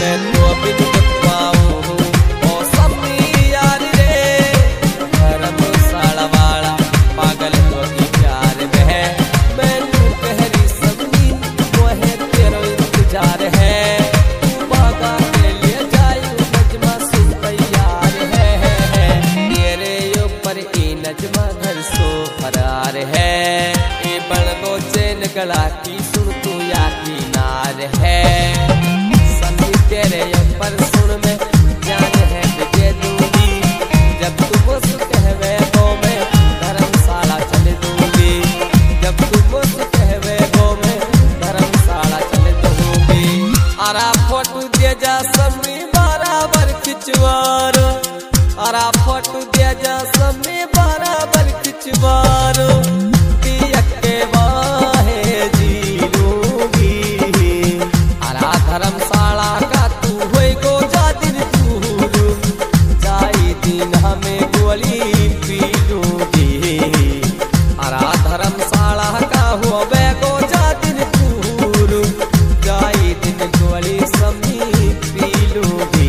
मैं तो बिन बतवाऊं ओ सम्मी यार रे धर्मशाला वाला पागल तो की प्यार में मैं तू कहरी सम्मी वो है तेरा इंतजार है तू बागा के लिए जायूं नजमा सुन तैयार है तेरे ऊपर ई नजमा घर सो फरार है ये बड़गो चैन गला की सुन तू या किनार है सभी तेरे ऊपर सुन में जान है तुझे दूंगी जब तू बस कहवे वो मैं धर्मशाला चल दूंगी जब तू बस कहवे वो मैं धर्मशाला चल दूंगी अरा फोटो दे जा सम्मी बराबर खिंचवारो अरा फोटो दे जा सम्मी बराबर खिंचवारो दिया के वाहे जी लूंगी अरा धर्मशाला का तू होई गो जा दिन दूर जाई दिन हमें गोली पी लूंगी अरा धर्मशाला का होवे गो जा दिन दूर जाई दिन गोली सम्मी पी लूंगी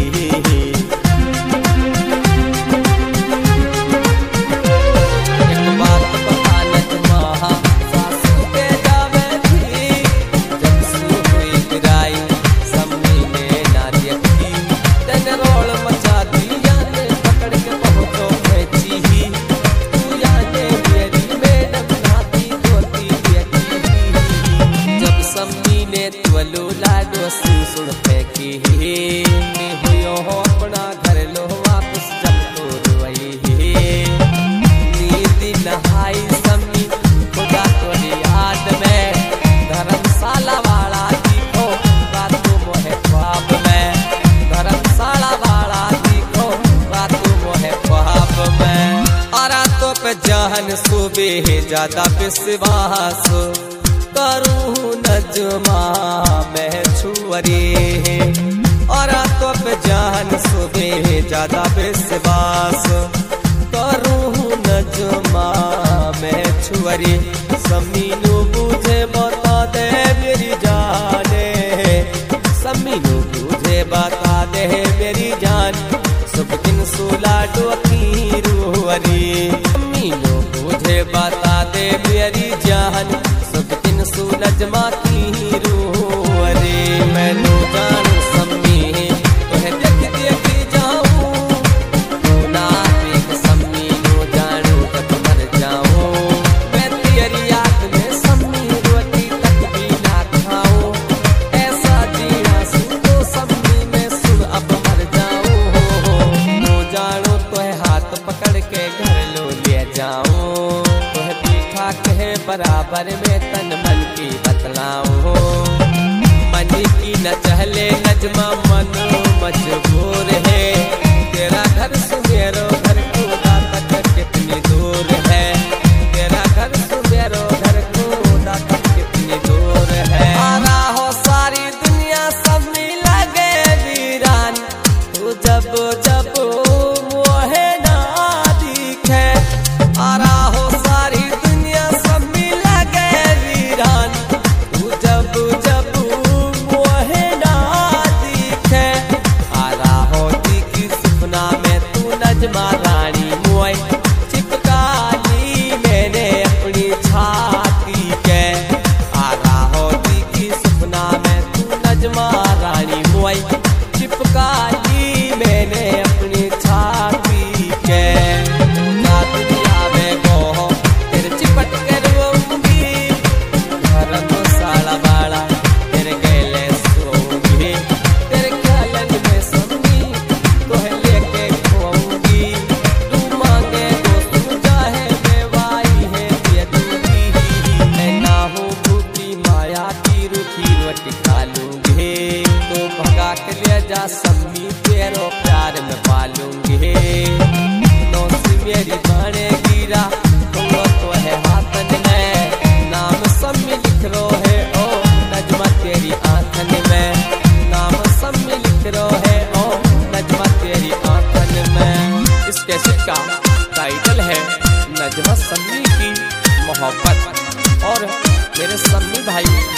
सुन फेंकी हुयो हो अपना घर लो वापस जब तो रोई नींद नहाई सम्मी खुदा तोरी याद में धर्मशाला वाला दिखो रातों मोहे ख्वाब में धर्मशाला वाला दिखो रातों मोहे ख्वाब में रातों पे जहन सुबह ज्यादा विश्वास करूँ नजमा मैं छुअरे और तो पे जान सुबह ज्यादा विश्वास करूँ नजमा मैं छुअरे सम्मीनू बुझे बता दे मेरी जाने सम्मीनू बुझे बता दे मेरी जान सुबह दिन सुला डोकी रूहरी सम्मीनू बुझे बता दे मेरी जान सु नजमा की रूह अरे मैनू जानू सम्मी तुहे देख जाऊं तू ना देख सम्मी नो जानू जब मर जाऊं मैं तेरी याद में सम्मी रोटी तक भी ना खाऊं ऐसा जीना सुन तो सम्मी मैं सुन अब मर जाऊं नो जानू तुहे हाथ पकड़ के घर लो ले जाऊं तुहे दिखा के बराबर में तन मन की बतलाऊं मन की न चहले नजमा मनो मजबूर है तेरा घर सुमेरो घर खुदा तक कितनी दूर है तेरा घर सुमेरो घर खुदा तक कितनी दूर है आरा हो सारी दुनिया सब में लगे वीरान तू जब जब मोहे ना दिखे आरा हो सारी दुनिया सब में लगे वीरान तू जब जब मोहे ना दिखे आरा हो दिखी सपना में तू नजमा रानी मोए चिपका ली मैंने अपनी छाती के आरा हो दिखी सपना में तू नजमा रानी मोए चिपका ली मैंने अपनी छाती के दुनिया में वो तेरे चिपट कर रोऊंगी धर्मशाला वाला तेरे गले सोऊंगी तेरे ख्यालन में सम्मी तोहे लेके खोऊंगी तू मांगे तो तू चाहे बेवाई है दे दूंगी मैं ना हूँ भूखी माया की रूखी रोटी खा लूंगी तो भगा के ले जा सम्मी तेरो प्यार में पालूंगी नौसी मेरी बाणे गिरा तुम तो है हाथन में नाम सम्मी लिख रो है ओ नजमा तेरी आंखन में नाम सम्मी लिख रो है ओ नजमा तेरी आंखन में इस कैसेट का टाइटल है नजमा सम्मी की मोहब्बत और मेरे सम्मी भाई